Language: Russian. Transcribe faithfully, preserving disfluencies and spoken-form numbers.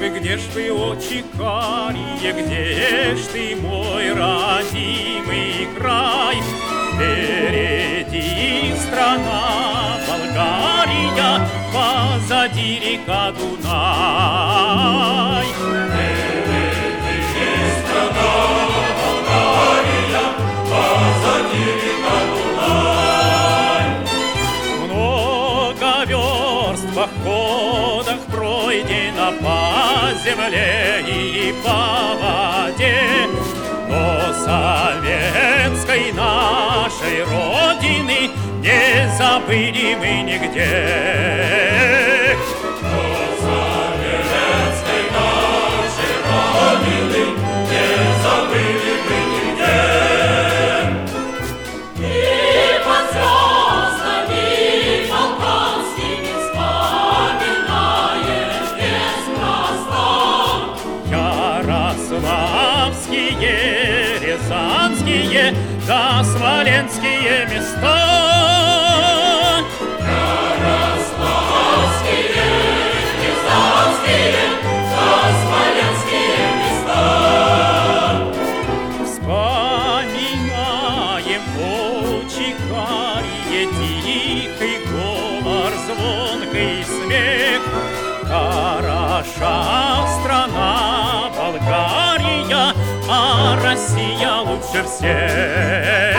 вы, где ж вы, очи карие, где ж ты, мой родимый край? Впереди страна Болгария, позади река Дунай. Впереди страна Болгария, позади река Дунай. Много верст в походах пройдено по земле и по воде, но советской нашей Родины не забыли мы нигде. Но советской нашей Родины не забыли мы нигде. И под звездами балканскими вспоминаешь неспроста ярославские, рязанские да смоленские места. Ярославские, рязанские да смоленские места. Вспоминаем очи карие, тихий говор, звонкий смех. Хороша страна Болгария, а Россия лучше всех.